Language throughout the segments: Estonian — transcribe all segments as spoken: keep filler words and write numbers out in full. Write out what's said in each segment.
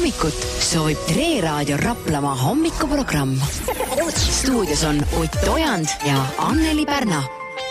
hommikut soovib Tre Raadio Raplamaa hommikuprogramm. Stuudios on Ott Ojand ja Anneli Pärna.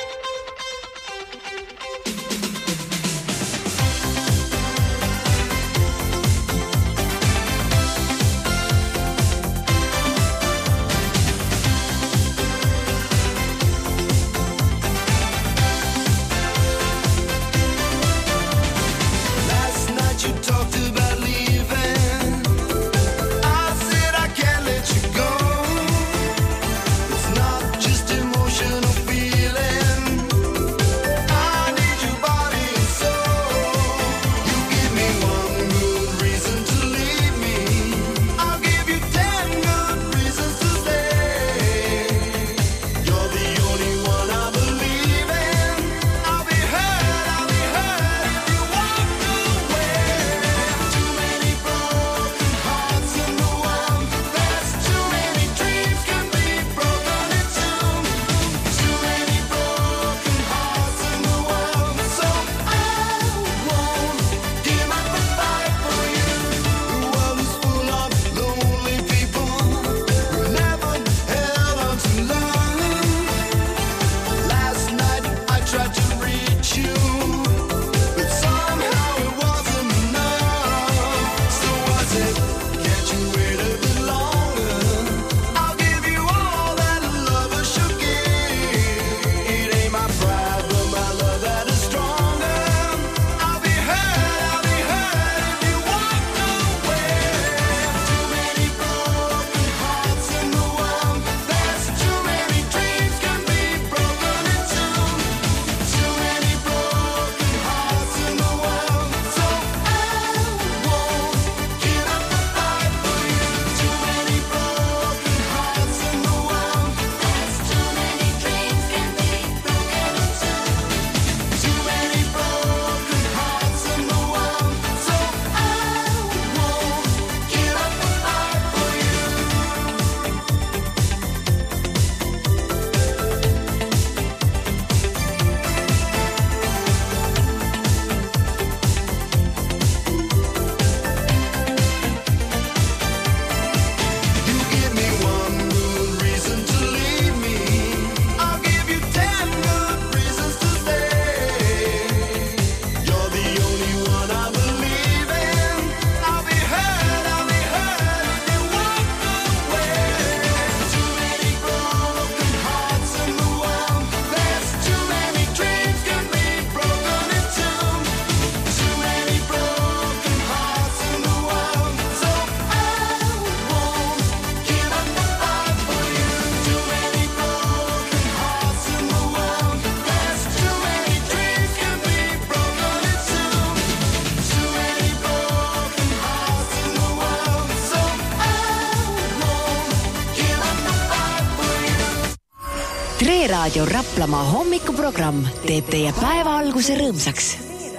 Tre Raadio Raplamaa hommikuprogramm teeb teie päeva alguse rõõmsaks.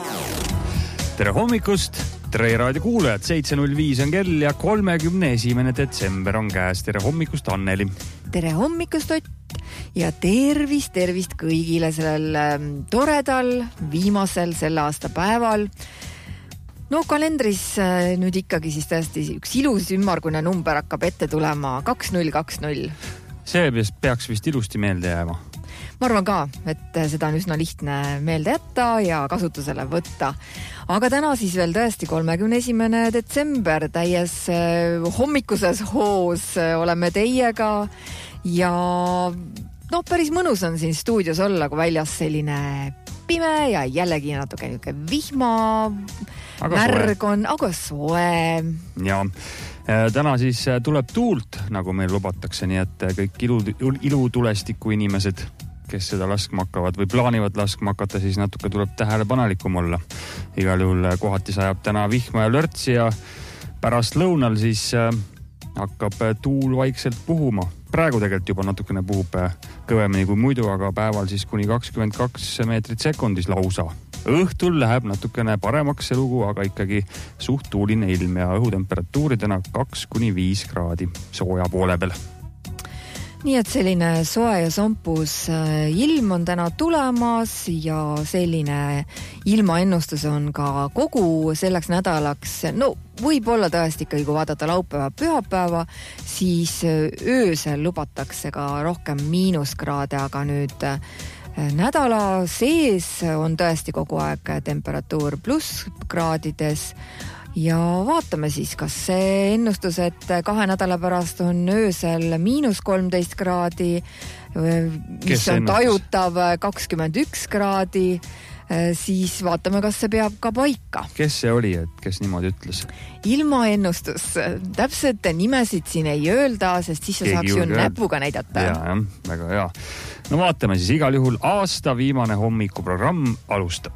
Tere hommikust, Tre Raadio kuulajad, seitse null viis on kell ja kolmekümne esimene detsember on käes. Tere hommikust, Anneli. Tere hommikust, Ott, ja tervist, tervist kõigile sellel toredal viimasel selle aasta päeval. No kalendris nüüd ikkagi siis tõesti üks ilus ümmargune number hakkab ette tulema, kaks null kaks null. See peaks vist ilusti meelde jääma. Ma arvan ka, et seda on üsna lihtne meelde jätta ja kasutusele võtta. Aga täna siis veel tõesti kolmekümne esimene detsember, täies hommikuses hoos oleme teiega ja no päris mõnus on siin stuudios olla, kui väljas selline pime ja jällegi natuke niuke vihma, aga märg on, aga soe. Ja täna siis tuleb tuult, nagu meil lubatakse, nii et kõik ilu, ilutulestiku inimesed, kes seda laskma hakkavad või plaanivad laskma hakata, siis natuke tuleb tähelepanelikum olla. Igal juhul kohati sajab täna vihma ja lörtsi ja pärast lõunal siis hakkab tuul vaikselt puhuma. Praegu tegelikult juba natukene puhub kõvemini kui muidu, aga päeval siis kuni kakskümmend kaks meetrit sekundis lausa. Õhtul läheb natukene paremaks see lugu, aga ikkagi suht tuuline ilm ja õhutemperatuuridena kaks kuni viis kraadi sooja poole peal. Nii et selline soe ja sompus ilm on täna tulemas ja selline ilmaennustus on ka kogu selleks nädalaks. No võib-olla tõesti ikkagi, kui vaadata laupäeva, pühapäeva, siis öösel lubatakse ka rohkem miinuskraade, aga nüüd nädala sees on tõesti kogu aeg temperatuur plusskraadides ja vaatame siis, kas see ennustus, et kahe nädala pärast on öösel miinus kolmteist kraadi, mis on tajutav kakskümmend üks kraadi, siis vaatame, kas see peab ka paika. Kes see oli, et kes niimoodi ütles? Ilmaennustus. Täpselt nimesid siin ei öelda, sest siis sa saaks ju näpuga näidata. Ja, jah, väga hea. No vaatame siis, igal juhul aasta viimane hommikuprogramm alustab.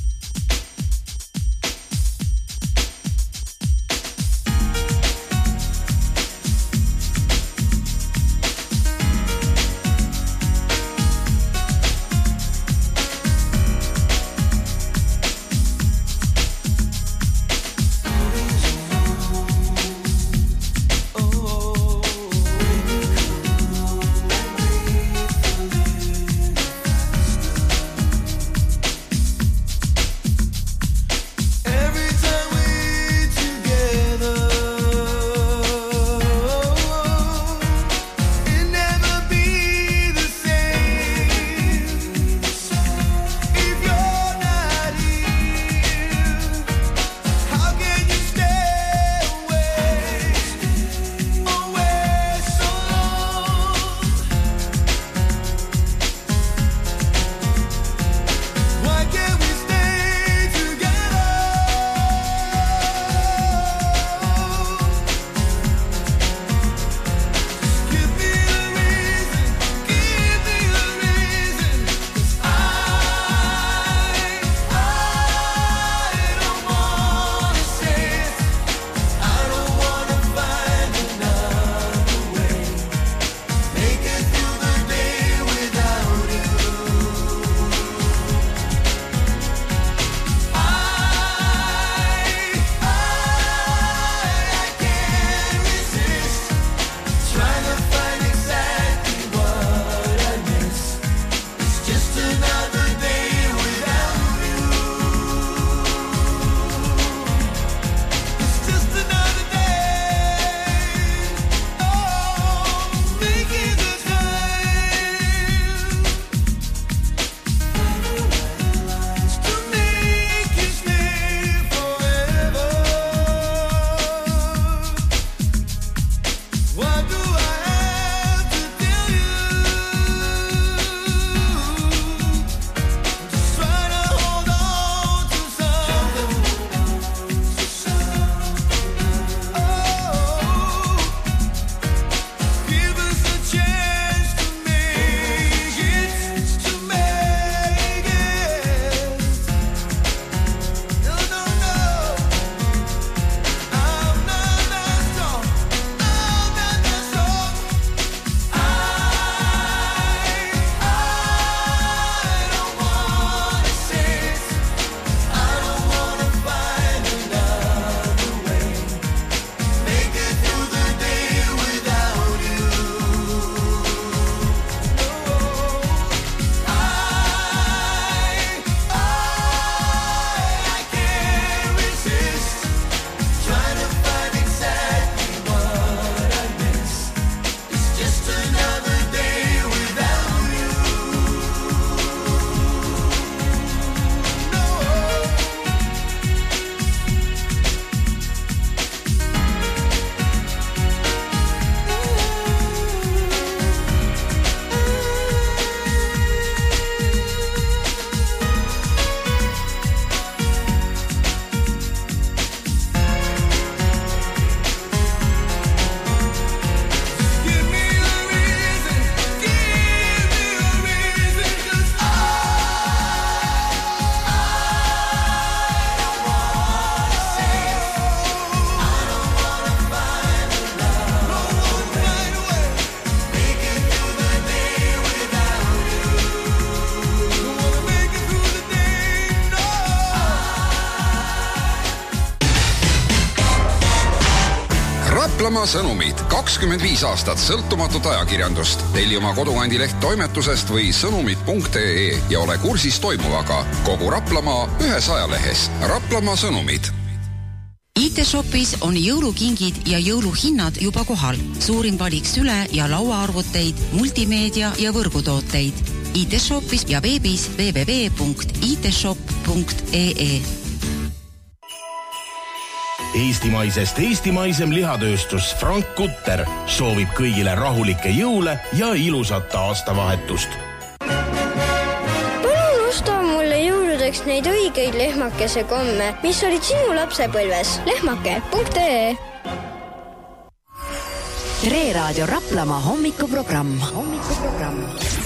Raplamaa sõnumid. kakskümmend viis aastat sõltumatut ajakirjandust. Telli oma kodukandi leht toimetusest või sõnumid punkt ee ja ole kursis toimuvaga. Kogu Raplamaa ühes ajalehes. Raplamaa sõnumid. I T-shopis on jõulukingid ja jõuluhinnad juba kohal. Suurim valik süle- ja lauaarvuteid, multimeedia ja võrgutooteid. I T-shopis ja veebis w w w punkt i t shop punkt e e. Eestimaisest eestimaisem lihatööstus Frank Kutter soovib kõigile rahulikke jõule ja ilusat aastavahetust. Palun osta mulle jõuludeks neid õigeid lehmakese komme, mis olid sinu lapsepõlves. lehmake punkt e e. Tre Raadio Raplamaa hommikuprogramm. Hommikuprogramm.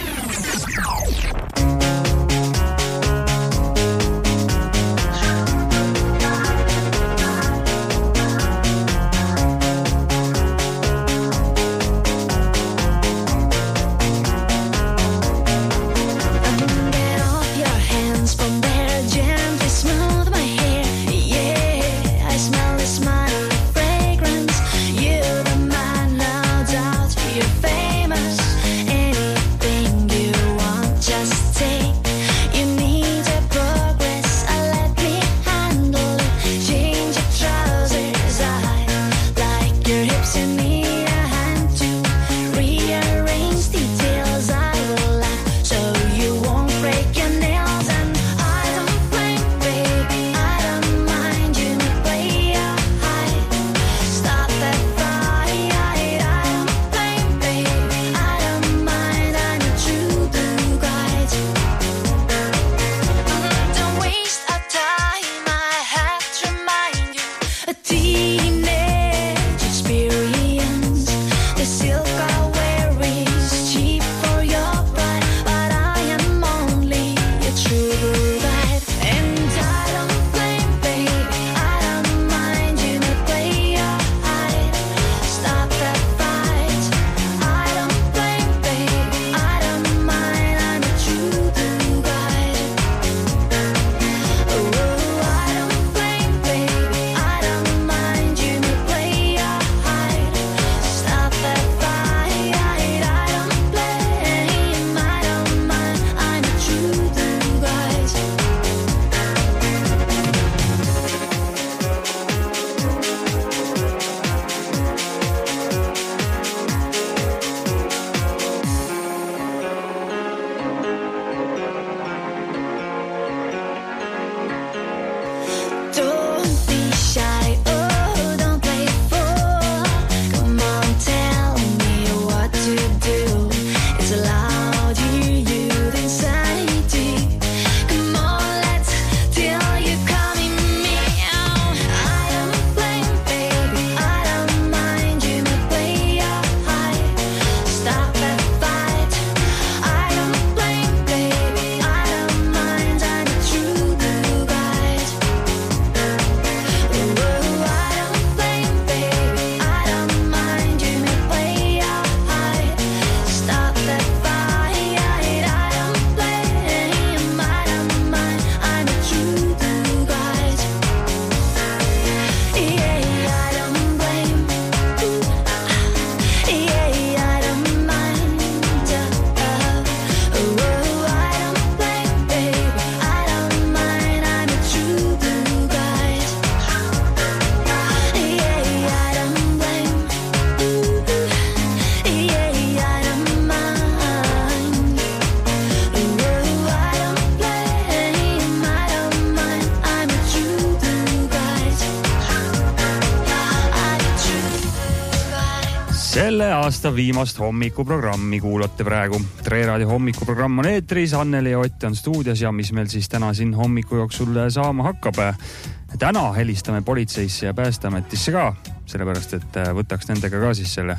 Selle aasta viimast hommikuprogrammi kuulate praegu. Tre Raadio hommikuprogramm on eetris, Anneli ja Ott on stuudios ja mis meil siis täna siin hommiku jooksul saama hakkab. Täna helistame politseisse ja päästeametisse ka, sellepärast et võtaks nendega ka siis selle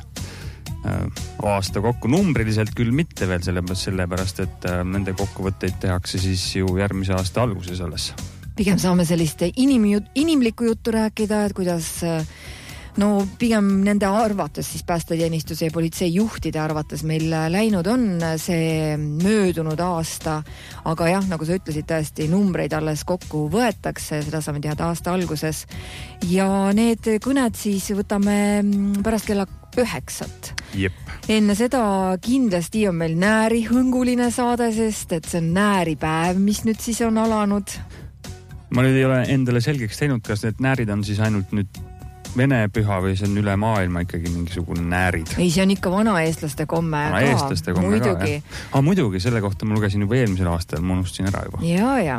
aasta kokku. Numbriliselt küll mitte veel sellepärast, et nende kokkuvõtteid tehakse siis ju järgmise aasta alguses alles. Pigem saame sellist inim- inimlikku juttu rääkida, et kuidas... No pigem nende arvates, siis päästeteenistuse ja politsei juhtide arvates meil läinud on see möödunud aasta, aga jah, nagu sa ütlesid, tõesti numbreid alles kokku võetakse, seda saame teada aasta alguses. Ja need kõned siis võtame pärast kella üheksat. Jep. Enne seda kindlasti on meil näärihõnguline saade, sest et see on nääripäev, mis nüüd siis on alanud. ma nüüd ei ole endale selgeks teinud, kas need näärid on siis ainult nüüd Vene püha või see on üle maailma ikkagi mingisugune näärid. Ei, see on ikka vanaeestlaste komme vana ka. Eestlaste komme muidugi. ka, jah. Ah, muidugi, selle kohta ma lugesin juba eelmisel aastal, ma unustasin ära juba. Ja, ja.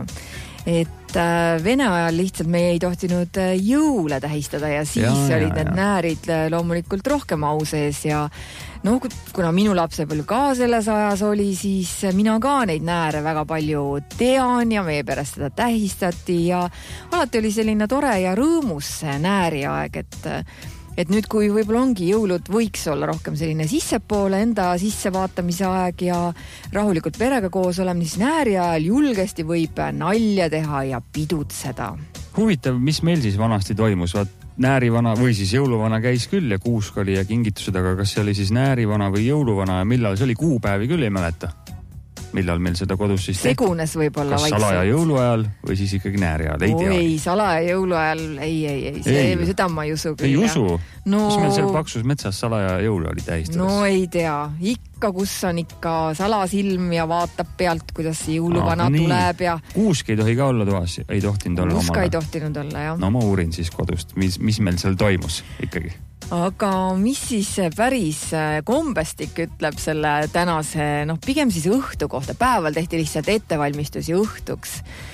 Et äh, Vene ajal lihtsalt me ei tohtinud jõule tähistada ja siis ja, olid ja, need ja. näärid loomulikult rohkem au sees ja no kuna minu lapsepõlv ka selles ajas oli, siis mina ka neid nääre väga palju tean ja meie peres seda tähistati ja alati oli selline tore ja rõõmus nääriaeg, et et nüüd, kui võib-olla ongi jõulud, võiks olla rohkem selline sissepoole enda sissevaatamise aeg ja rahulikult perega koos olema, siis nääri ajal julgesti võib nalja teha ja pidutseda. Huvitav, mis meil siis vanasti toimus? Vaat näärivana või siis jõuluvana käis küll ja kuusk oli ja kingitused, aga kas see oli siis näärivana või jõuluvana ja millal see oli? Kuupäevi küll ei mäleta. Millal meil seda kodus siis tehti? Segunes võib-olla kas vaikselt. Salaja jõuluajal või siis ikkagi nääri ajal? Ei tea. Ei, salaja jõuluajal, ei, ei, ei, see, ei. seda ma ei usu küll. Ei usu? No, kas meil seal paksus metsas salaja jõulu oli tähistades? No ei tea. Ikka, kus on ikka salasilm ja vaatab pealt, kuidas jõuluvana ah, tuleb ja... Kuusk ei tohi ka olla toas, ei tohtinud olla Kuusk omale. ei tohtinud olla, jah. No ma uurin siis kodust, mis, mis meil seal toimus ikkagi. Aga mis siis päris kombestik ütleb selle tänase, noh pigem siis õhtu kohta. Päeval tehti lihtsalt ettevalmistusi õhtuks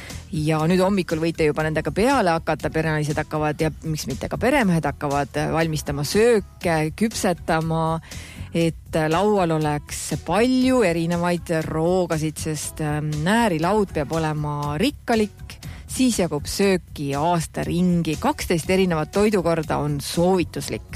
ja nüüd hommikul võite juba nendega peale hakata, perenaised hakkavad ja miks mitte ka peremehed hakkavad valmistama sööke, küpsetama, et laual oleks palju erinevaid roogasid, sest näärilaud peab olema rikkalik, siis jagub sööki aasta ringi. kaksteist erinevat toidukorda on soovituslik.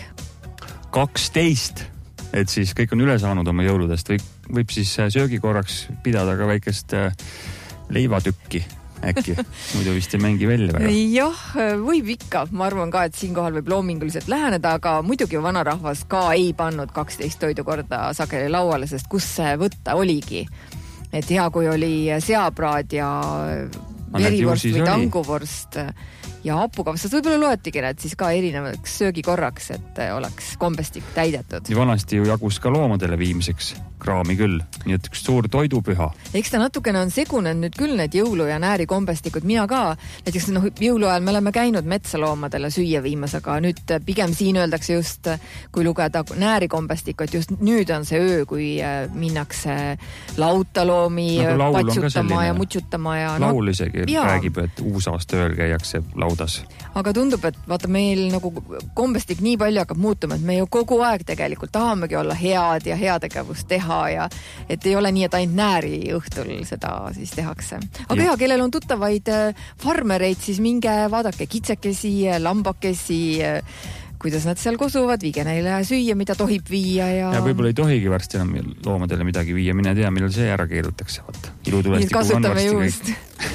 kaksteist? Et siis kõik on üle saanud oma jõuludest. Võib, võib siis söögikorraks pidada ka väikest leivatükki äkki. Muidu vist ei mängi välja väga. Jah, võib ikka. Ma arvan ka, et siinkohal võib loominguliselt läheneda, aga muidugi vanarahvas ka ei pannud kaksteist toidukorda sageli lauale, sest kus see võtta oligi. Et hea, kui oli seapraad ja verivorst või tanguvorst ja hapukapsad, võib-olla loetigi need siis ka erinevaks söögikorraks, et oleks kombestik täidetud. Nii vanasti ju jagus ka loomadele viimseks kraami küll, nii et üks suur toidupüha. Eks ta natukene on segunenud nüüd küll need jõulu- ja nääri kombestikud. Mina ka, näiteks noh, jõuluajal me oleme käinud metsaloomadele süüa viimas, aga nüüd pigem siin öeldakse just, kui lugeda nääri kombestikut, just nüüd on see öö, kui minnakse lautaloomi nagu patsutama ja mutsutama. Ja, laul isegi no, räägib, et uusaasta ööl käiakse laudas. Aga tundub, et vaata meil nagu kombestik nii palju hakkab muutuma, et me ju kogu aeg tegelikult tahamegi olla head ja heategevust teha ja et ei ole nii, et ainult nääri õhtul seda siis tehakse. Aga ja, kellel on tuttavaid farmereid, siis minge vaadake kitsekesi, lambakesi, kuidas nad seal kosuvad, viige neile süüa, mida tohib viia. Ja, ja võib-olla ei tohigi varsti enam loomadele midagi viia, mine tea, millal see ära keerutakse. Nii kasutame juust.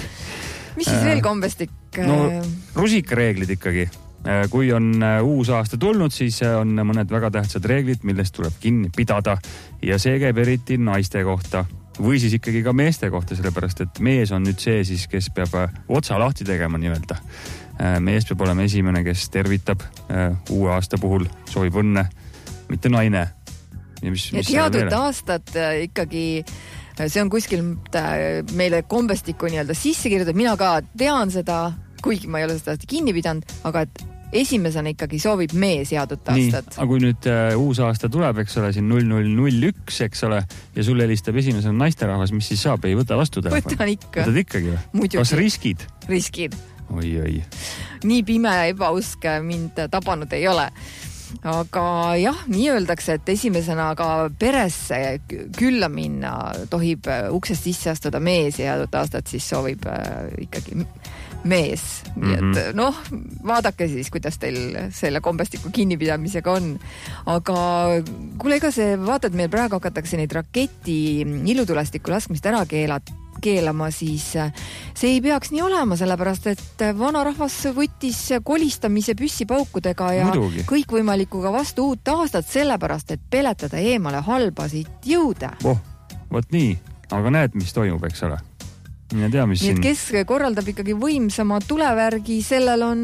Mis siis veel kombestik? No rusikareeglid ikkagi. Kui on uus aasta tulnud, siis on mõned väga tähtsad reeglid, millest tuleb kinni pidada ja see käib eriti naiste kohta või siis ikkagi ka meeste kohta, sellepärast et mees on nüüd see siis, kes peab otsa lahti tegema nii-öelda. Mees peab olema esimene, kes tervitab uue aasta puhul, soovib õnne, mitte naine. Ja mis, mis ja teadut aastat ikkagi see on kuskil meile kombestiku nii-öelda sisse kirjutatud. Mina ka tean seda, kuigi ma ei ole seda kinni pidanud, aga et esimesena ikkagi soovib mees headut aastat. Nii, aga kui nüüd uh, uus aasta tuleb, eks ole, siin null null null üks, eks ole, ja sulle helistab esimesena naisterahvas, mis siis saab? Ei võta vastu telefoni? Võtan ikka. Võtad ikkagi või? Kas riskid? Riskid. Oi, oi. Nii pime ja ebausk mind tabanud ei ole. Aga jah, nii öeldakse, et esimesena ka peresse külla minna tohib uksest sisse astuda mees ja headut aastat siis soovib uh, ikkagi mees. Nii et mm-hmm. noh, vaadake siis, kuidas teil selle kombestiku kinnipidamisega on. Aga kuule, ega see, vaatad, meil praegu hakatakse neid raketi ilutulestiku laskmist ära keelat, keelama, siis see ei peaks nii olema, sellepärast et vanarahvas võttis kolistamise püssipaukudega ja Muidugi. Kõikvõimalikuga vastu uut aastat, sellepärast et peletada eemale halbasid jõude. Oh, võt nii. Aga näed, mis toimub, eks ole? Mine tea, mis nii, siin... kes korraldab ikkagi võimsama tulevärgi, sellel on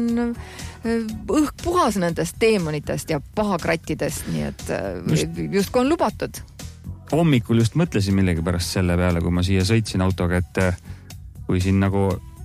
õhk puhas nendest teemonitest ja pahakrattidest, nii et just, just kui on lubatud. Hommikul just mõtlesin millegi pärast selle peale, kui ma siia sõitsin autoga, et kui siin nagu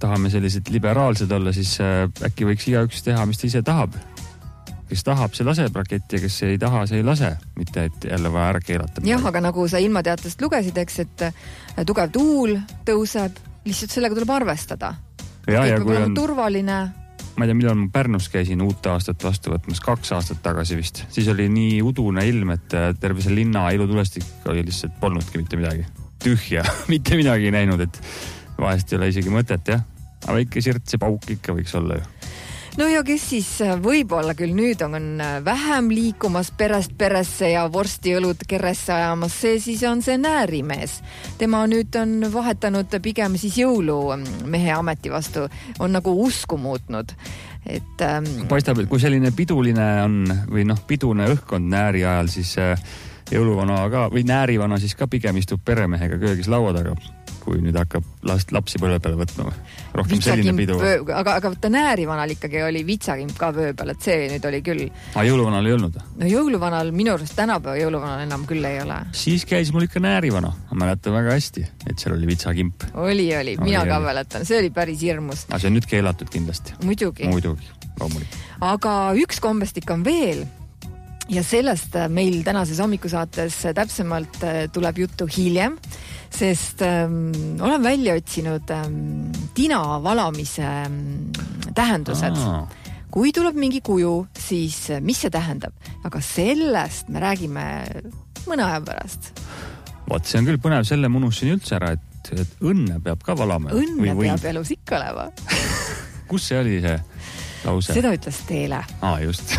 tahame sellised liberaalsed olla, siis äkki võiks igaüks teha, mis ta ise tahab. Kes tahab, see laseb raketti ja kes ei taha, see ei lase. Mitte, et jälle vaja ära keelata. Jah, aga nagu sa ilmateatest lugesid, eks, et tugev tuul tõuseb, lihtsalt sellega tuleb arvestada. Ja, ja kui on turvaline. Ma ei tea, millal ma Pärnus käisin uut aastat vastu võtmas, kaks aastat tagasi vist. Siis oli nii udune ilm, et terve see linna ilutulestik oli lihtsalt polnudki mitte midagi. Tühja, mitte midagi ei näinud, et vahest ei ole isegi mõtet, jah. Aga väike sirtse pauk ikka võiks olla ju. No ja kes siis võib-olla küll nüüd on vähem liikumas perest peresse ja vorstiõlud keresse ajamas, see siis on see näärimees. Tema nüüd on vahetanud pigem siis jõulumehe ameti vastu, on nagu usku muutnud. Et, ähm... paistab, et kui selline piduline on või noh, pidune õhkkond nääri ajal, siis jõuluvana ka või näärivana siis ka pigem istub peremehega köögis laua taga, kui nüüd hakkab last, lapsi põlve peale võtma. Rohkem selline pidu. Aga, aga ta näärivanal ikkagi oli vitsakimp ka vöö peal, et see nüüd oli küll. Aga jõuluvanal ei olnud? No jõuluvanal, minu arust tänapäeva jõuluvanal enam küll ei ole. Siis käis mul ikka näärivana. Ma mäletan väga hästi, et seal oli vitsakimp. Oli, oli. Mina oli, ka mäletan. See oli päris hirmus. Aga see on nüüd keelatud kindlasti. Muidugi. Muidugi, loomulik. Aga üks kombestik on veel. Ja sellest meil tänases hommikusaates täpsemalt tuleb juttu hiljem, sest ähm, olen välja otsinud ähm, tina valamise ähm, tähendused. Aa. Kui tuleb mingi kuju, siis mis see tähendab? Aga sellest me räägime mõne aja pärast. Vaat, see on küll põnev, selle ma unustasin üldse ära, et, et õnne peab ka valama. Õnne või peab elus ikka olema. Kus see oli see lause? Seda ütles Teele. Aa, just.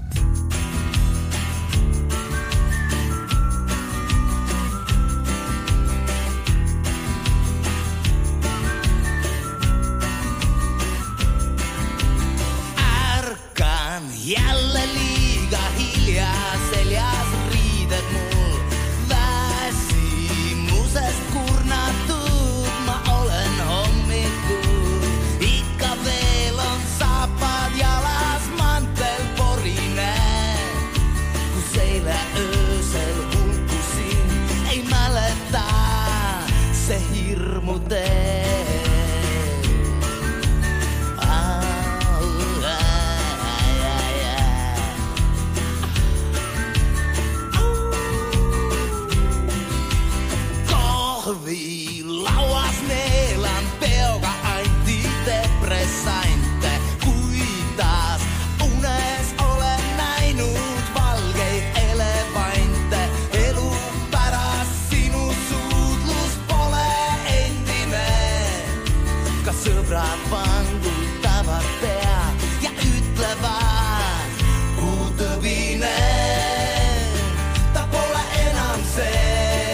Jälle liiga hiljaa seljas riided mul väsimusest kurnatud, ma olen hommikul. Ikka veel on saapad jalas, mantel porine, kus eile öösel hulkusin, ei mäleta see hirmu tee. Lauas neelan peuga antidepressainte, kui taas unes olen näinud valgeid elevante. Elu pärast sinu suudlus pole endine, ka sõbrad vangutavad pea ja ütlevad kuutõbine, ta pole enam see.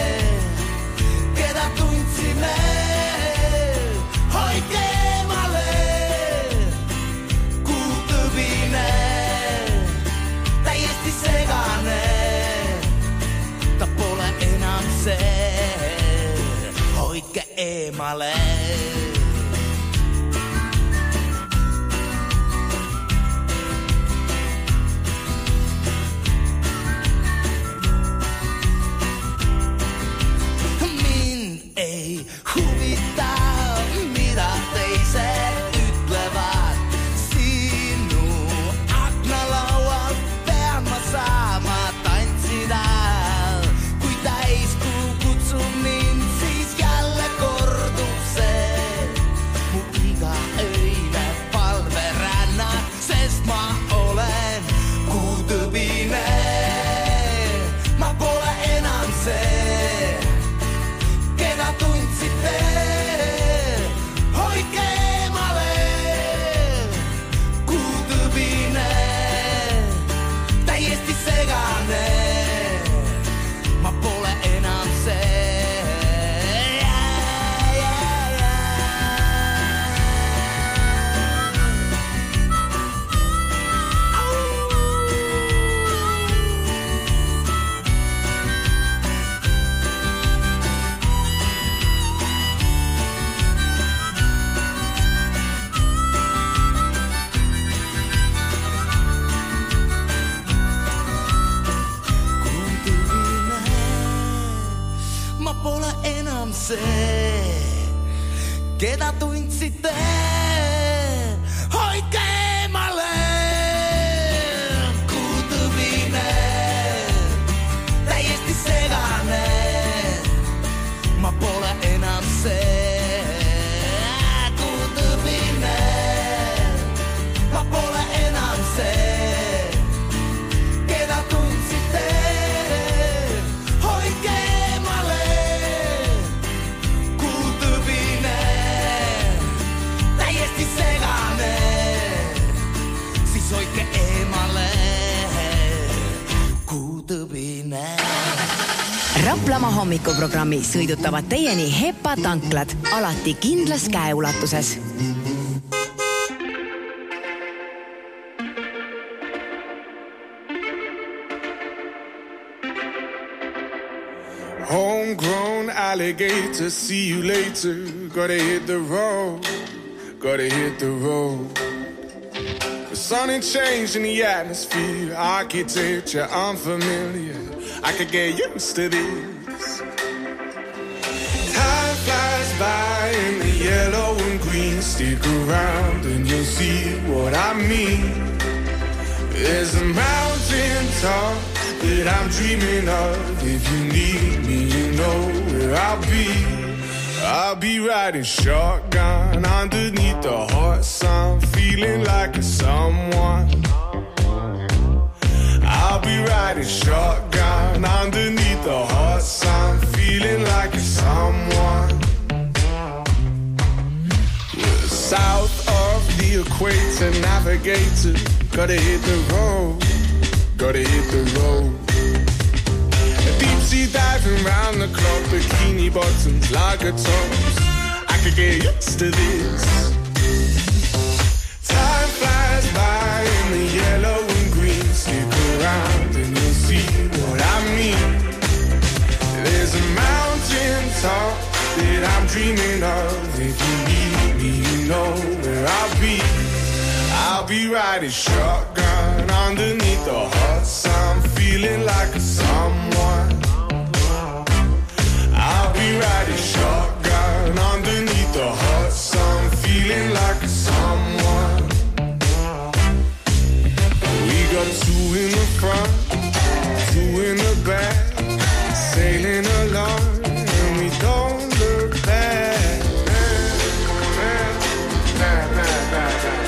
Hoidke eemale. Mind ei huvita, mida teised ütlevad. Sinu aknalaual pean ma saama tantsida. Kui täiskuu kutsub mind, siis jälle kordub see mu iga öine palveränna, sest ma olen kuutõbine. Ma pole enam see, keda tundsite. Hoidke eemale, kuutõbine, täiesti segane. Ma pole enam see. Ma pole enam see, keda tundsite, hoidke eemale. Kuutõbine, täiesti segane, ma pole enam see. Kuutõbine, ma pole enam see, keda tundsite, hoidke eemale. Kuutõbine, täiesti segane, siis hoidke eemale. Kuutõbine. Raplamaa hommikuprogrammi sõidutavad teieni Hepa tanklad, alati kindlas käeulatuses. Homegrown alligator, see you later. Gotta hit the road, gotta hit the road. The sun ain't changed in the atmosphere, architecture unfamiliar. I could get used to this. Time flies by in the yellow and green. Stick around and you'll see what I mean. There's a mountain top that I'm dreaming of. If you need me, you know where I'll be. I'll be riding shotgun underneath the hot sun, feeling like a someone. I'll be riding shotgun underneath the hot sun, feeling like a someone. We're south of the equator, navigator. Gotta hit the road, gotta hit the road. Deep sea diving round the clock, bikini bottoms, lager tops. I could get used to this. Time flies by in the yellow and green. Stick around and you'll see what I mean. There's a mountain top that I'm dreaming of. If you need me, you know where I'll be. I'll be riding shotgun underneath the hot sun, feeling like a someone. I'll be riding shotgun underneath the hot sun, feeling like a someone. We got two in the front, two in the back, sailing along and we don't look back. Nah, nah, nah, nah, nah.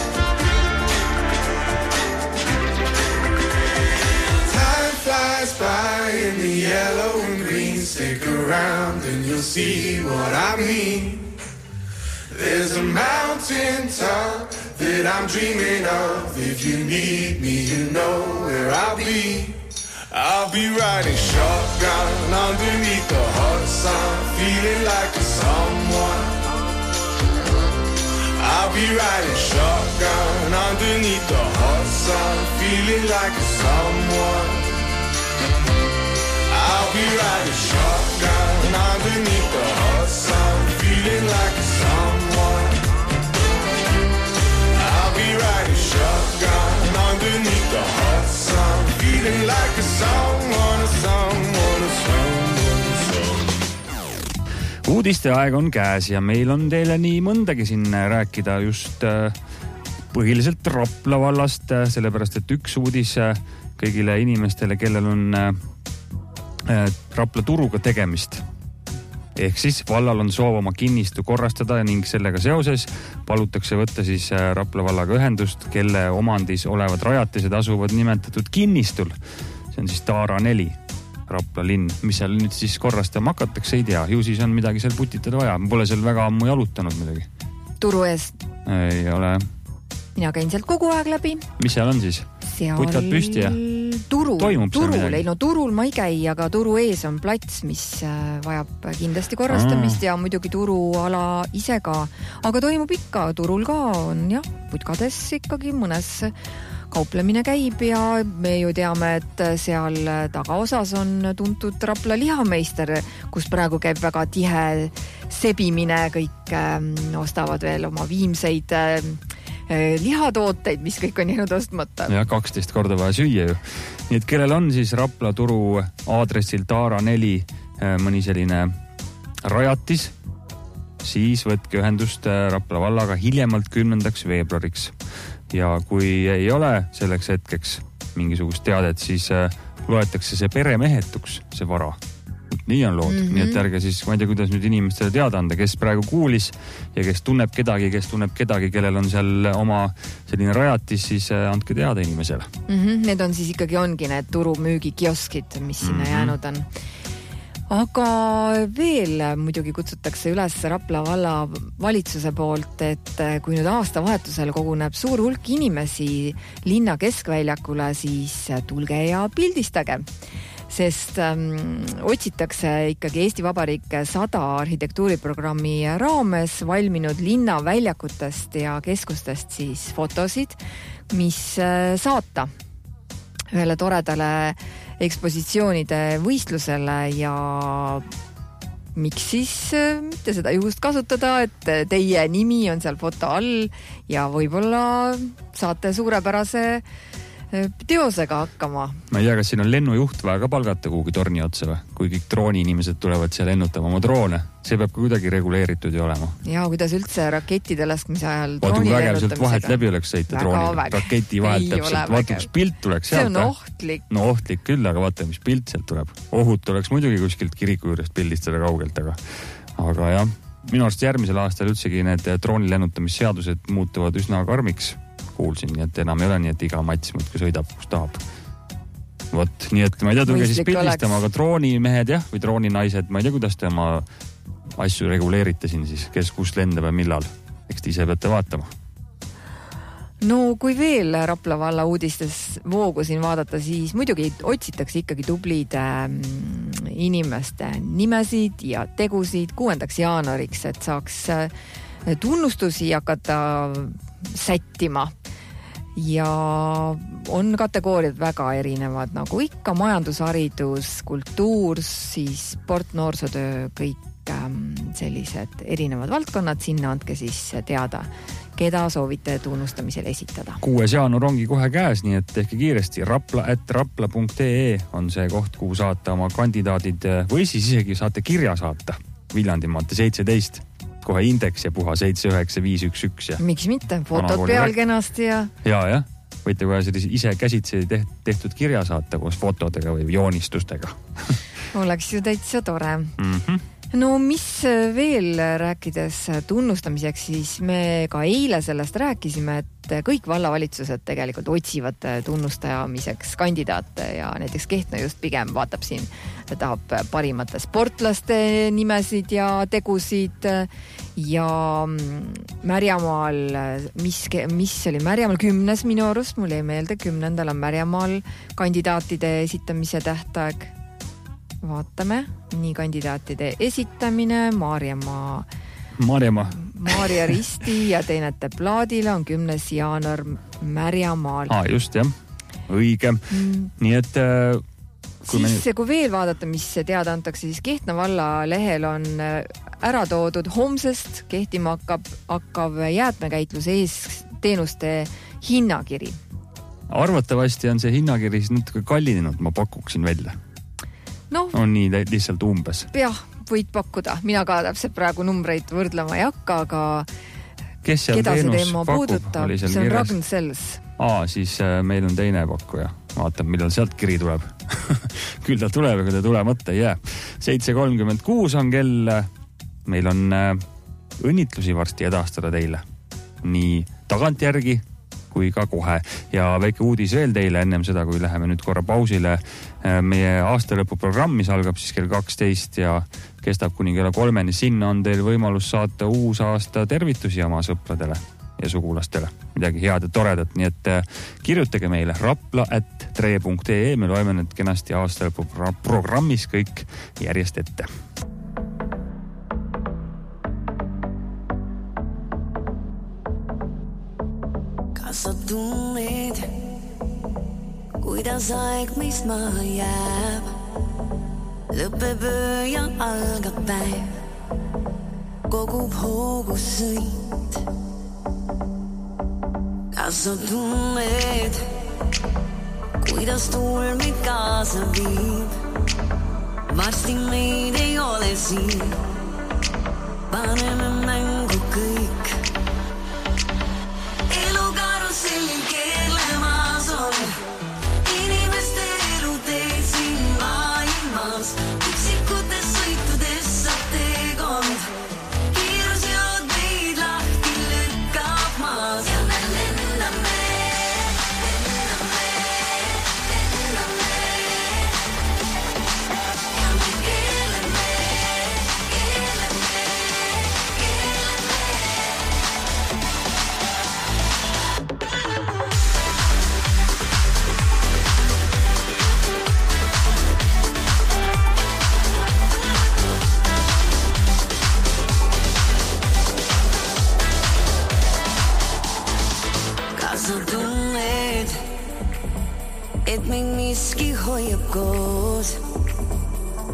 Flies by in the yellow and green. Stick around and you'll see what I mean. There's a mountain top that I'm dreaming of. If you need me, you know where I'll be. I'll be riding shotgun underneath the hot sun, feeling like a someone. I'll be riding shotgun underneath the hot sun, feeling like a someone. I'll be riding shotgun underneath the hot sun, feeling like a someone. I'll be riding shotgun underneath the hot sun, feeling like a someone, a someone, a someone, a someone. Uudiste aeg on käes ja meil on teile nii mõndagi siin rääkida just põhiliselt Rapla vallast, sellepärast et üks uudis kõigile inimestele, kellel on Rapla turuga tegemist. Ehk siis vallal on soov oma kinnistu korrastada ning sellega seoses palutakse võtta siis Rapla vallaga ühendust, kelle omandis olevad rajatised asuvad nimetatud kinnistul. See on siis Taara neli, Rapla linn. Mis seal nüüd siis korrastama hakatakse, ei tea. Ju siis on midagi seal putitada vaja. Ma pole seal väga ammu jalutanud midagi. Turu eest? Ei ole. Mina käin sealt kogu aeg läbi. Mis seal on siis? Seal Putad püsti ja turul, turul, ei no turul ma ei käi, aga turu ees on plats, mis vajab kindlasti korrastamist Aa. ja muidugi turuala ise ka. Aga toimub ikka, turul ka on jah, putkades ikkagi mõnes kauplemine käib ja me ju teame, et seal tagaosas on tuntud Rapla lihameister, kus praegu käib väga tihe sebimine, kõik ostavad veel oma viimseid lihatooteid, mis kõik on jäänud ostmata. Ja kaksteist korda vaja süüa ju. Nii et kellel on siis Rapla turu aadressil Taara neli mõni selline rajatis, siis võtke ühendust Rapla vallaga hiljemalt kümnendaks veebruariks. Ja kui ei ole selleks hetkeks mingisugust teadet, siis loetakse see peremehetuks, see vara. Nii on lood. Mm-hmm. Nii et ärge siis, ma ei tea, kuidas nüüd inimestele teada anda, kes praegu kuulis ja kes tunneb kedagi, kes tunneb kedagi, kellel on seal oma selline rajatis, siis andke teada inimesele. Mm-hmm. Need on siis ikkagi ongi need turumüügikioskid, mis sinna mm-hmm. jäänud on. Aga veel muidugi kutsutakse üles Rapla valla valitsuse poolt, et kui nüüd aastavahetusel koguneb suur hulk inimesi linna keskväljakule, siis tulge ja pildistage. Sest ähm, otsitakse ikkagi Eesti Vabariik sada arhitektuuriprogrammi raames valminud linna väljakutest ja keskustest siis fotosid, mis äh, saata ühele toredale ekspositsioonide võistlusele ja miks siis äh, mitte seda juhust kasutada, et teie nimi on seal foto all ja võib-olla saate suurepärase teosega hakkama. Ma ei tea, kas siin on lennujuht vaja ka palgata kuhugi torni otsa või? Kui kõik drooni inimesed tulevad seal lennutama oma droone. See peab ka kuidagi reguleeritud ju olema. Ja kuidas üldse rakettide laskmise ajal drooni lennutamisega. Vaatu vägev sealt vahelt läbi oleks sõita drooni. Raketi vahelt täpselt. Vaatu, kus pilt tuleks sealt. See on ohtlik. No ohtlik küll, aga vaata, mis pilt sealt tuleb. Ohut oleks muidugi kuskilt kiriku juurest pildistada kaugelt, aga, aga jah, minu arust järgmisel aastal üldsegi need drooni lennutamisseadused muutuvad üsna karmiks. Kuulsin, nii et enam ei ole nii, et iga mats muudki sõidab, kus tahab. Vot, nii et ma ei tea, tulge siis pildistama, aga droonimehed jah, või drooninaised, ma ei tea, kuidas te oma asju reguleerite siin siis, kes kust lendab ja millal. Eks te ise peate vaatama. No kui veel Rapla valla uudistes voogu siin vaadata, siis muidugi otsitakse ikkagi tublid inimeste nimesid ja tegusid kuuendaks jaanuariks, et saaks tunnustusi hakata sättima. Ja on kategooriad väga erinevad, nagu ikka majandusharidus, kultuur, siis sport, noorsootöö, kõik sellised erinevad valdkonnad, sinna andke siis teada, keda soovite tunnustamisel esitada. kuues jaanuar ongi kohe käes, nii et tehke kiiresti. Rapla at rapla punkt ee on see koht, kuhu saata oma kandidaadid või siis isegi saate kirja saata. Viljandimaate seitseteist. Kohe indeks ja puha seitse üheksa viis üks üks. Ja miks mitte? Fotod peal kenasti ja... Ja, jah. Võite kohe sellise ise käsitsi tehtud kirja saata koos fotodega või joonistustega. Oleks ju täitsa tore. Mm-hmm. No mis veel rääkides tunnustamiseks, siis me ka eile sellest rääkisime, et kõik vallavalitsused tegelikult otsivad tunnustamiseks kandidaate ja näiteks Kehtna just pigem vaatab siin, tahab parimate sportlaste nimesid ja tegusid ja Märjamaal, mis, mis oli Märjamaal kümnes minu arust, mul ei meelde, kümnendal on Märjamaal kandidaatide esitamise tähtaeg. Vaatame, nii kandidaatide esitamine, Maarjamaa Maarjamaa Maarja Risti ja Teinete plaadile on kümnes jaanuar Märjamaal. Aa, just jah, õige. Mm. Nii et kui siis me... kui veel vaadata, mis teada antakse, siis Kehtna valla lehel on ära toodud homsest kehtima hakkab, hakkav jäätmekäitluse ees teenuste hinnakiri. Arvatavasti on see hinnakiri natuke kallinenud, ma pakuksin välja. No, on nii lihtsalt umbes. Jah, võid pakkuda. Mina ka täpselt praegu numbreid võrdlema ei hakka, aga kes seal keda teenus see teema puudutab? See on Ragn-Sells. Aa, siis äh, meil on teine pakkuja. Vaatab, millal sealt kiri tuleb. Küll ta tuleb, aga ta tulemata ei jää. seitse kolmkümmend kuus on kell. Meil on äh, õnnitlusi varsti edastada teile. Nii tagantjärgi kui ka kohe. Ja väike uudis veel teile ennem seda, kui läheme nüüd korra pausile. Meie aastalõpuprogramm, mis algab siis kell kaksteist ja kestab kuni kella kolmeni. Sinna on teil võimalus saata uus aasta tervitusi oma sõpradele ja sugulastele. Midagi head ja toredat. Nii et kirjutage meile rapla at tre punkt ee. Me loeme nüüd kenasti aastalõpuprogrammis kõik järjest ette. Sa tunned, kuidas aeg meist maha jääb. Lõpeb öö ja algab päev, kogub hoogu sõit. Kas sa tunned, kuidas tuul meid kaasa viib. Varsti meid ei ole siin, paneme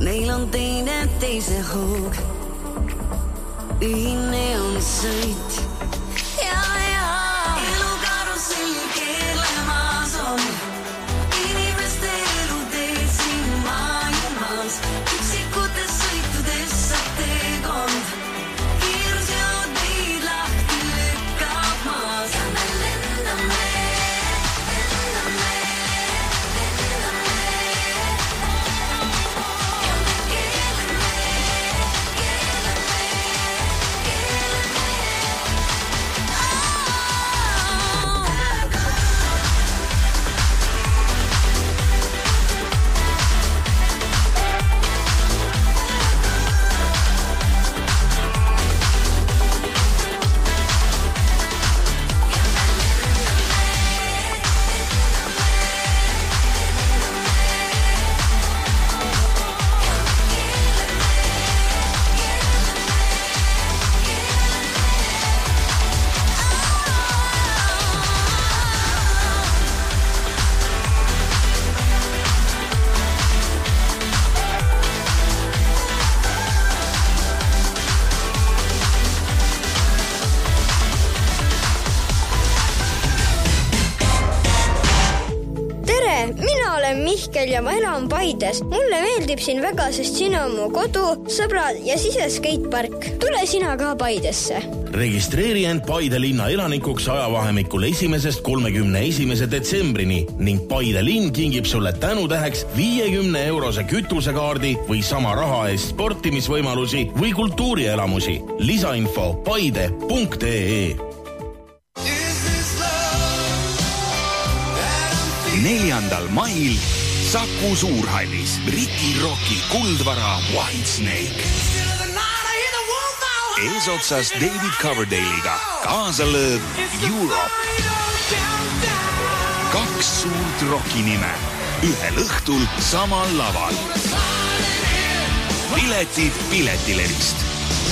Neil on teine teise hoog. Ühine on sõit. Ja, ja elu karuselli keerlemas on. Inimeste elu teed siin maailmas. Üksikutes sõitudes saab teekond. Kiirus ja teid lahti lükkab maas. Ja me lendame, lendame, lendame. Ja me keeleme, keeleme, keeleme. Mihkel ja ma elan Paides. Mulle meeldib siin väga, sest siin on mu kodu, sõbrad ja siseskatepark. Tule sina ka Paidesse. Registreeri end Paide linna elanikuks ajavahemikul esimesest kolmekümne esimese detsembrini ning Paide linn kingib sulle tänutäheks viiekümne eurose kütusekaardi või sama raha eest sportimisvõimalusi või kultuurielamusi. Lisainfo paide punkt ee. neljandal mail Saku Suurhallis Briti Rocki kuldvara Whitesnake. Eesotsas David Coverdale'iga kaasa lööb Europe. Kaks suurt rockinime ühel õhtul samal laval. Piletid Piletilevist.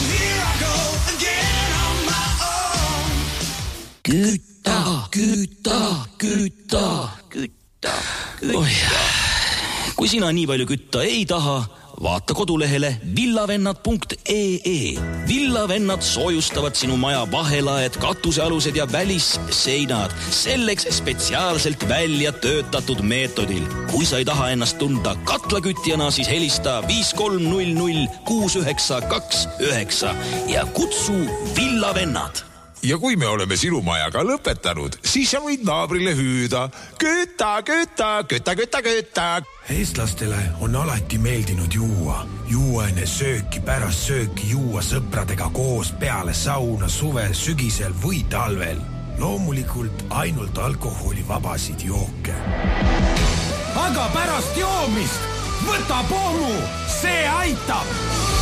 Küta, küta, küta, küta, küta. Oi. Kui sina nii palju kütta ei taha, vaata kodulehele villavennad punkt ee. Villavennad soojustavad sinu maja vahelaed, katusealused ja välisseinad selleks spetsiaalselt välja töötatud meetodil. Kui sa ei taha ennast tunda katlakütjana, siis helista viis kolm null null kuus üheksa kaks üheksa ja kutsu Villavennad. Ja kui me oleme sinu majaga lõpetanud, siis sa võid naabrile hüüda küta, küta, küta, küta, küta. Eestlastele on alati meeldinud juua. Juua enne sööki, pärast sööki juua sõpradega koos peale sauna suvel, sügisel või talvel. Loomulikult ainult alkoholivabasid jooke. Aga pärast joomist võta pommu, see aitab!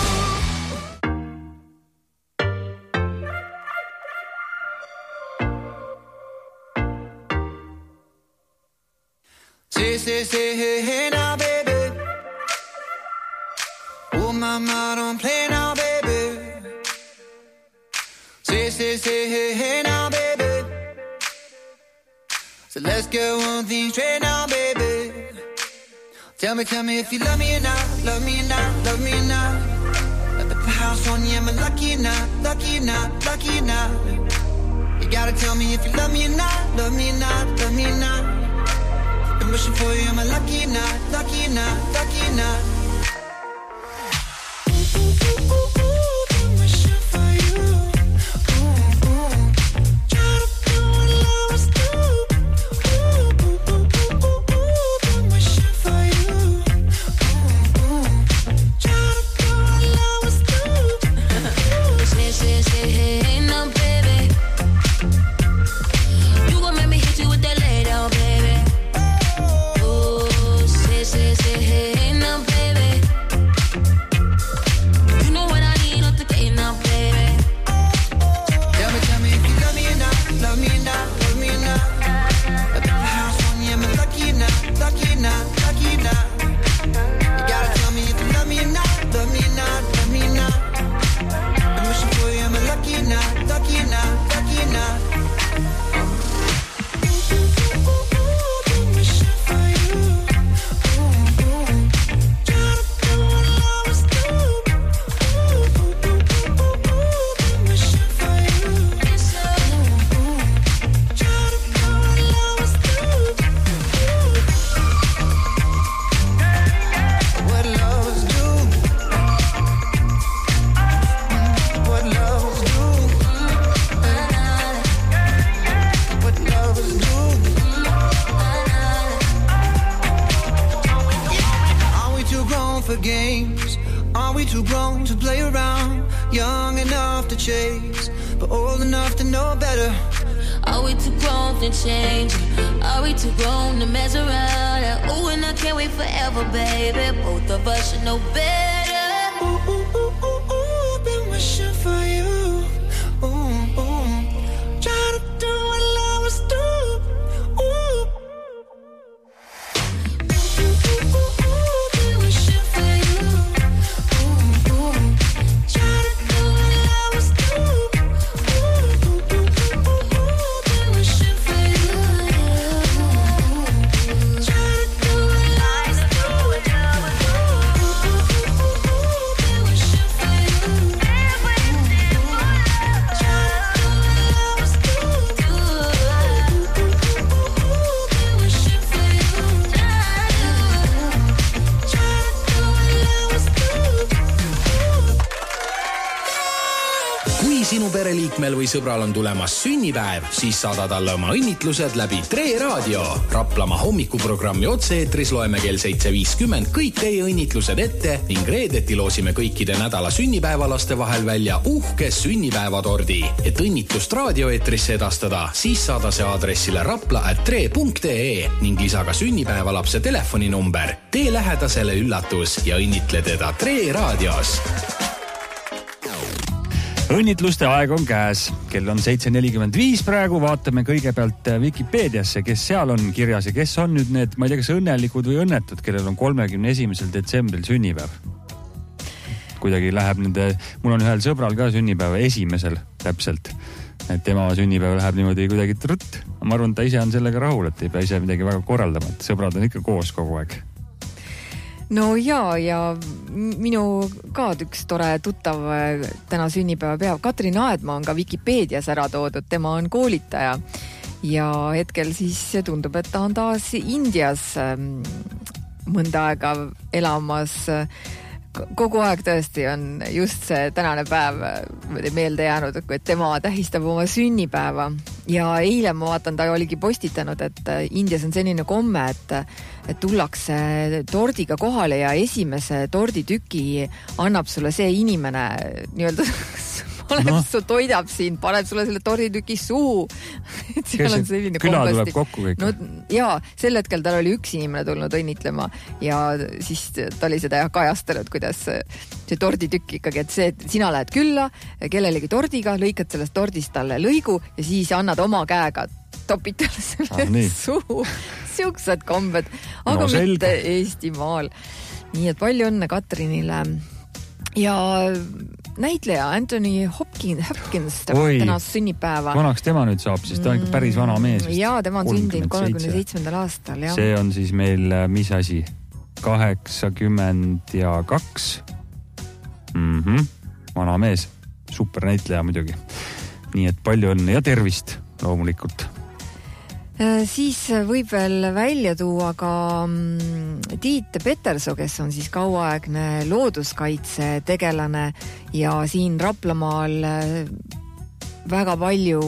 Say, say, say, hey, hey now, baby. Oh, mama, don't play now, baby. Say, say, say, hey, hey now, baby. So let's go one thing straight now, baby. Tell me, tell me if you love me or not, love me or not, love me or not. Let the house on you, am I lucky or not, lucky or not, lucky or not. You gotta tell me if you love me or not, love me or not, love me or not. I'm wishing for you, am I lucky or not, lucky or not, lucky or not. Ooh, ooh, ooh, ooh, ooh, I'm wishing for you. Ooh, ooh. Try to do what lovers do. Ooh, ooh, ooh, ooh, ooh, ooh, I'm wishing for you. Ooh, ooh. Try to do what lovers do. Say, say, say, hey, hey, no, baby. You gon' make me hit you with that lay down, baby. Say, say, hey, no, baby. games? Are we too grown to play around? Young enough to chase, but old enough to know better. Are we too grown to change? Are we too grown to mess around? Ooh, and I can't wait forever, baby. Both of us should know better. Ooh, ooh, ooh, ooh, ooh, been wishing for you. Ooh, ooh, try to do what lovers do. Ooh. Sinu pereliikmel või sõbral on tulemas sünnipäev, siis saada talle oma õnnitlused läbi Tre Raadio. Raplamaa hommikuprogrammi otse-eetris loeme kell seitse viiskümmend kõik teie õnnitlused ette ning reedeti loosime kõikide nädala sünnipäevalaste vahel välja uhke sünnipäevatordi. Et õnnitlust raadioeetrisse edastada, siis saada see aadressile rapla at tre punkt ee ning lisa ka sünnipäevalapse telefoninumber. Tee lähedasele üllatus ja õnnitle teda Tre Raadios. Õnnitluste aeg on käes. Kell on seitse nelikümmend viis praegu. Vaatame kõigepealt Wikipeediasse, kes seal on kirjas ja kes on nüüd need, ma ei tea, kas õnnelikud või õnnetud, kellel on kolmekümne esimesel detsembril sünnipäev. Kuidagi läheb nende, mul on ühel sõbral ka sünnipäeva esimesel täpselt. Et tema sünnipäev läheb niimoodi kuidagi trutt. Ma arvan, ta ise on sellega rahul, et ei pea ise midagi väga korraldama. Et sõbrad on ikka koos kogu aeg. No jaa, ja minu ka üks tore tuttav täna sünnipäeva peab. Katrin Aedma on ka Wikipeedias ära toodud, tema on koolitaja. Ja hetkel siis tundub, et ta on taas Indias mõnda aega elamas. Kogu aeg tõesti on just see tänane päev meelde jäänud, et tema tähistab oma sünnipäeva. Ja eile ma vaatan, ta oligi postitanud, et Indias on selline komme, et, et tullakse tordiga kohale ja esimese torditüki annab sulle see inimene nii-öelda paneb no. su toidab siin, paneb sulle selle torditüki suhu. Seal on selline küla tuleb kokku kõik. No, jaa, sel hetkel tal oli üks inimene tulnud õnnitlema ja siis ta oli seda kajastanud, kuidas see torditükk ikkagi, et see, et sina lähed külla kellelegi tordiga, lõikad sellest tordist talle lõigu ja siis annad oma käega topid talle selle ah, suhu. Siuksed kombed, aga no, mitte Eestimaal. Nii et palju õnne Katrinile. Ja näitleja Anthony Hopkins, Hopkins täna sünnipäeva. Vanaks tema nüüd saab, siis ta on ikka päris vana mees. Jaa, tema on sündinud kolmekümne seitsmendal aastal. Jah. See on siis meil, mis asi? kaheksakümmend ja kaks. Mm-hmm. Vana mees. Super näitleja muidugi. Nii et palju õnne ja tervist loomulikult. Siis võib veel välja tuua ka Tiit Petersoo, kes on siis kauaaegne looduskaitse tegelane ja siin Raplamaal väga palju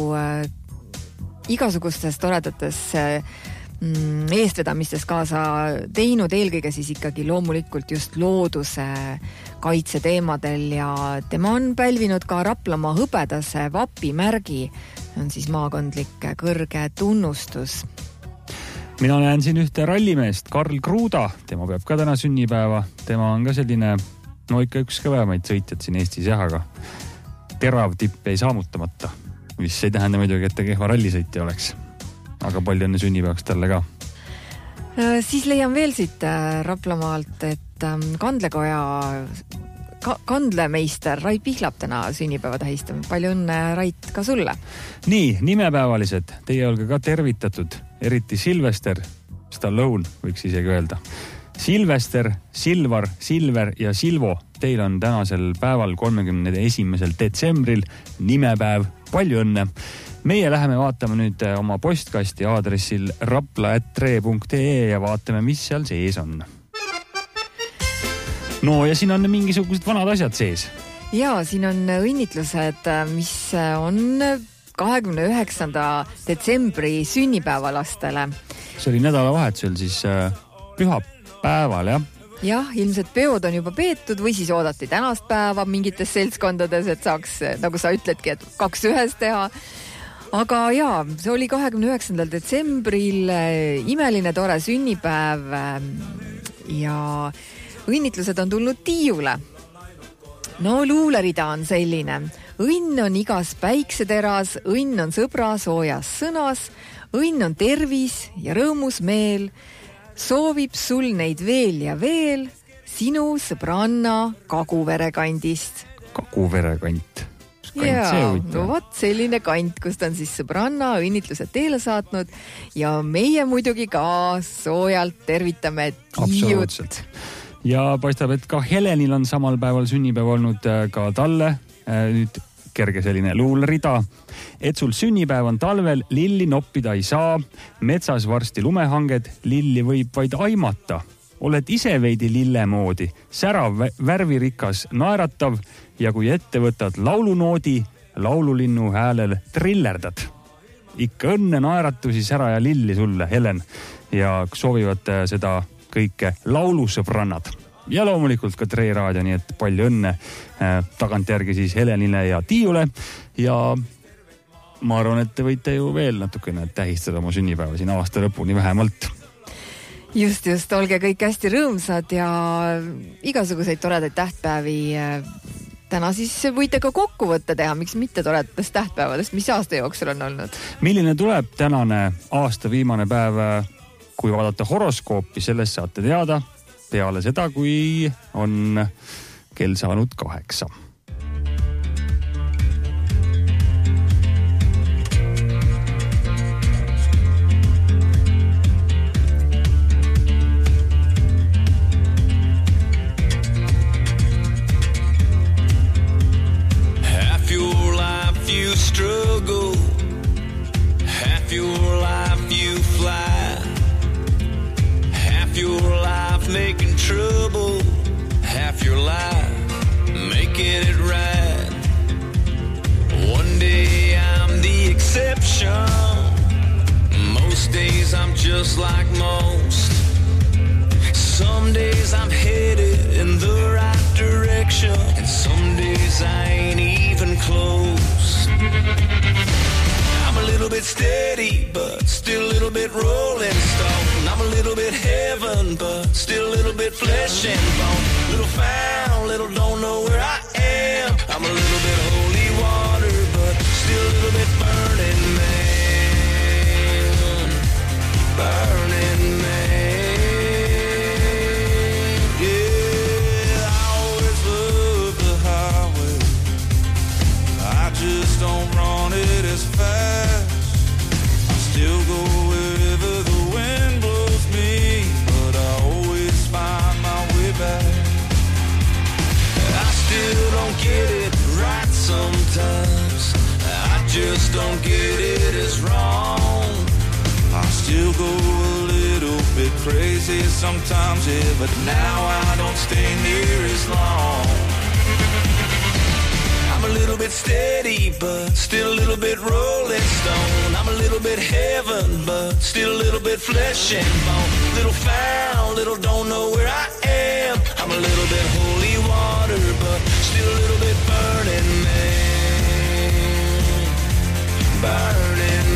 igasugustes toredates eestvedamistes kaasa teinud, eelkõige siis ikkagi loomulikult just looduse kaitse teemadel ja tema on pälvinud ka Raplamaa hõbedase vapimärgi, on siis maakondlik kõrge tunnustus. Mina näen siin ühte rallimeest, Karl Kruuda, tema peab ka täna sünnipäeva, tema on ka selline, no ikka üks kõvemaid sõitjad siin Eestis jah, aga terav tipp ei saamutamata, mis ei tähenda muidugi, et ta kehva rallisõitja oleks. Aga palju enne sünnipäevaks talle ka. Siis leian veel siit Raplamaalt, et kandlekoja ka- kandlemeister Rait Pihlap täna sünnipäeva tähistame. Palju õnne, Rait, ka sulle. Nii, nimepäevalised, teie olge ka tervitatud, eriti Silvester, Stallone võiks isegi öelda. Silvester, Silvar, Silver ja Silvo, teil on tänasel päeval kolmekümne esimesel detsembril nimepäev. Palju õnne! Meie läheme vaatame nüüd oma postkasti aadressil rapla at tre punkt ee ja vaatame, mis seal sees on. No ja siin on mingisugused vanad asjad sees. Ja, siin on õnnitlused, mis on kahekümne üheksanda detsembri sünnipäevalastele. See oli nädalavahetusel siis pühapäeval, jah? jah, ilmselt peod on juba peetud või siis oodati tänast päeva mingites seltskondades, et saaks, nagu sa ütledki, et kaks ühes teha. Aga jaa, see oli kahekümne üheksandal detsembril imeline tore sünnipäev ja õnnitlused on tulnud Tiiule. No luulerida on selline. Õnn on igas päikseteras, õnn on sõbra soojas sõnas, õnn on tervis ja rõõmus meel, soovib sul neid veel ja veel, sinu sõbranna Kaguvere kandist. Kaguvere kant. Jaa, no võt selline kant, kus ta on siis sõbranna õnnitlused teele saatnud ja meie muidugi ka soojalt tervitame Tiiut. Ja paistab, et ka Helenil on samal päeval sünnipäev olnud ka talle. Nüüd kerge selline luulerida, et sul sünnipäev on talvel, lilli noppida ei saa, metsas varsti lumehanged, lilli võib vaid aimata. Oled ise veidi lille moodi, särav, värvirikas, naeratav ja kui ette võtad laulunoodi, laululinnu häälel trillerdad. Ikka õnne, naeratusi, sära ja lilli sulle, Helen, ja soovivad seda kõike laulusõbrannad. Ja loomulikult ka Tre Raadio, nii et palju õnne tagantjärgi siis Helenile ja Tiiule. Ja ma arvan, et te võite ju veel natukene tähistada oma sünnipäeva siin aasta lõpuni vähemalt. Just, just, olge kõik hästi rõõmsad ja igasuguseid toredaid tähtpäevi. Täna siis võite ka kokkuvõtte teha, miks mitte toredatest tähtpäevadest, mis aasta jooksul on olnud. Milline tuleb tänane aasta viimane päev, kui vaadata horoskoopi, sellest saate teada peale seda, kui on kell saanud kaheksa. Half your life you struggle, half your life you fly, half your life making trouble, half your life making it right. One day I'm the exception, most days I'm just like most. Some days I'm headed in the right direction, and some days I ain't even close. I'm a little bit steady, but still a little bit rolling stone. I'm a little bit heaven, but still a little bit flesh and bone. Little found, little don't know where I am. I'm a little bit holy water, but still a little bit burning man. Burning man. Yeah, I always love the highway. I just don't run it as fast. I still go wherever the wind blows me, but I always find my way back. I still don't get it right sometimes. I just don't get it as wrong. I still go a little bit crazy sometimes, yeah, but now I don't stay near as long. I'm a little bit steady, but still a little bit rolling stone. I'm a little bit heaven, but still a little bit flesh and bone. Little found, little don't know where I am. I'm a little bit holy water, but still a little bit burning man. Burning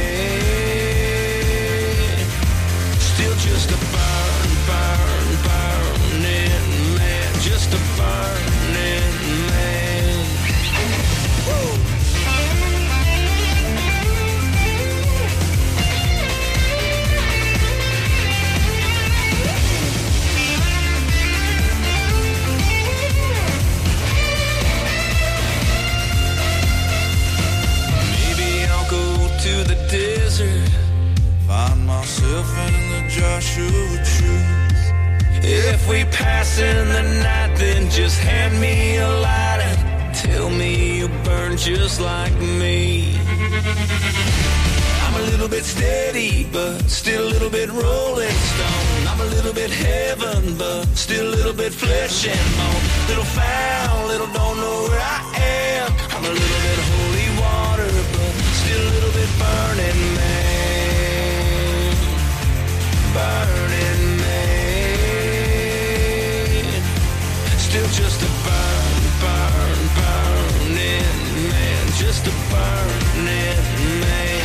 man. Still just a burn, burn, burning man. Just a burning man. Woo! To the desert, find myself in the Joshua trees. If we pass in the night, then just hand me a light and tell me you burn just like me. I'm a little bit steady, but still a little bit rolling stone. I'm a little bit heaven, but still a little bit flesh and bone. Little found, little don't know where I am. I'm a little bit holy water, but still a little bit burning man. Burning man. still just a burn, burn, burning man, just a burning man.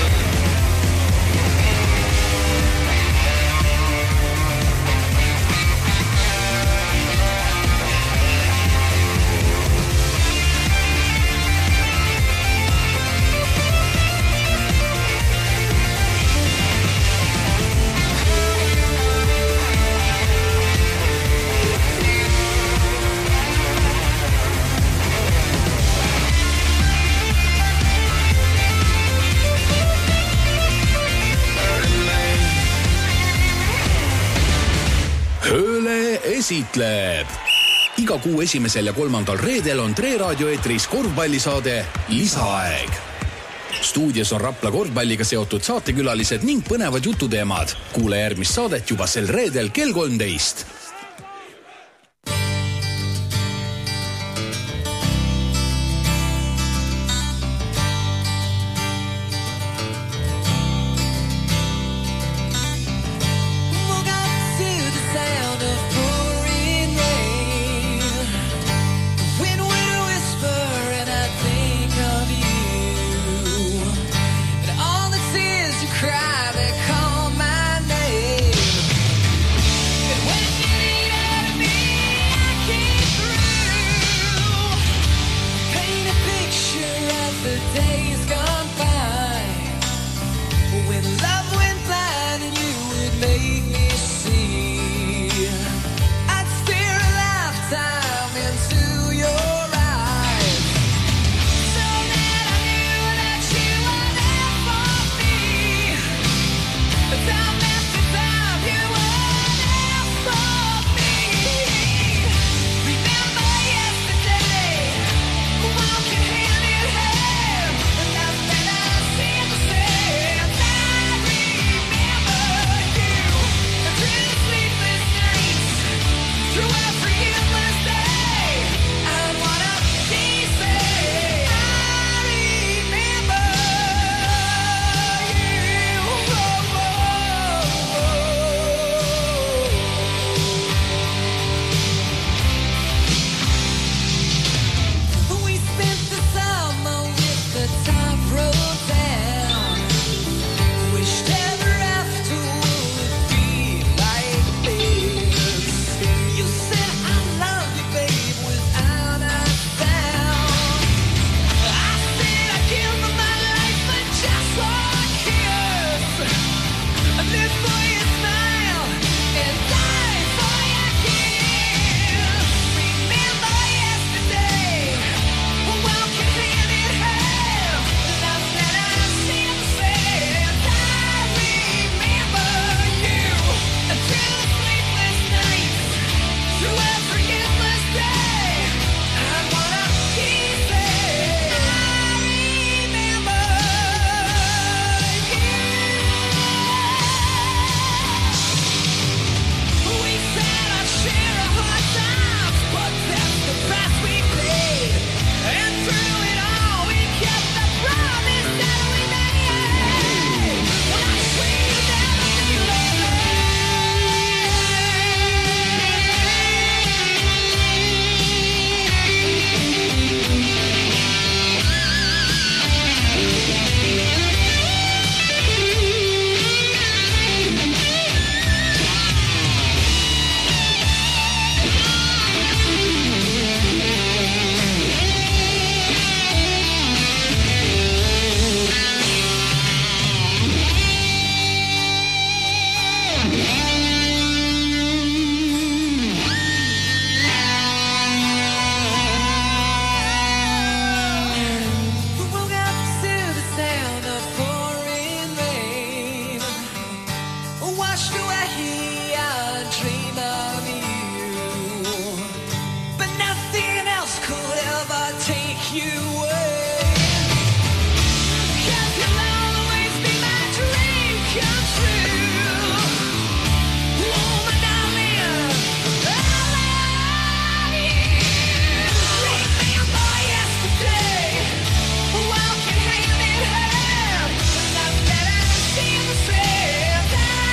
Hööle esitleb. Iga kuu esimesel ja kolmandal reedel on Tre Raadio eetris korvpallisaade Lisaaeg. Stuudios on Rapla korvpalliga seotud saatekülalised ning põnevad jututeemad. Kuule järgmist saadet juba sel reedel kell kolmteist.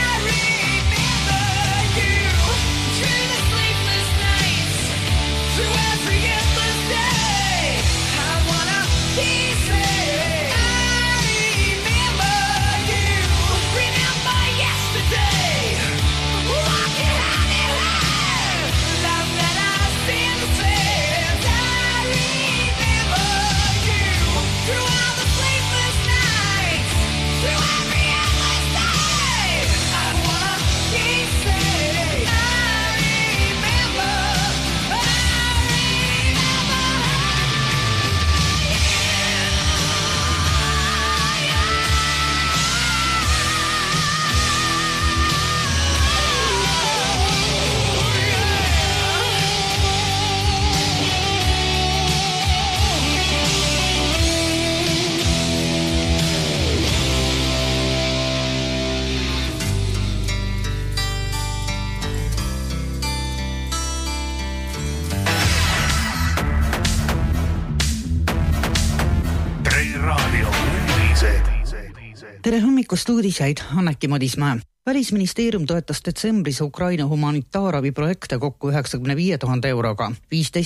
Through tere hommikust uudiseid, Anneki Madismäe. Välisministeerium toetas detsembris Ukraina humanitaarabi projekte kokku üheksakümne viie tuhande euroga. viisteist